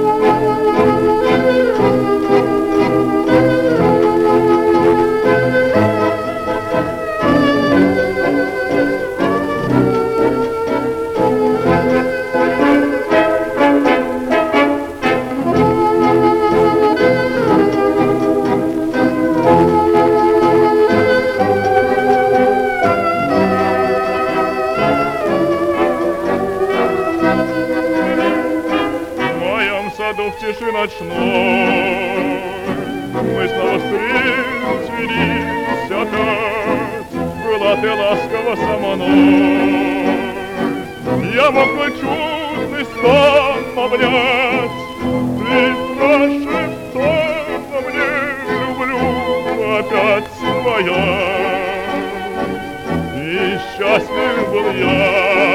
В тиши ночной мы снова встретились опять. Была ты ласкова со мной, я мог бы чудный сон обнять. Ты прошептала мне: люблю опять своя. И счастлив был я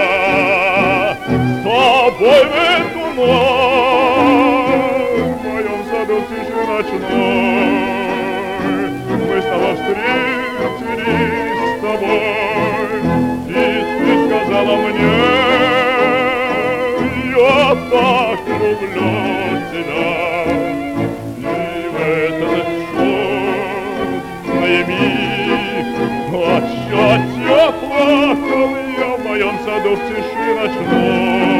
с тобой в эту ночь. В моем саду в тиши ночной мы снова встретились с тобой. И ты сказала мне: я так люблю тебя. И в этот черный миг от счастья плакал я в моем саду в тиши ночной.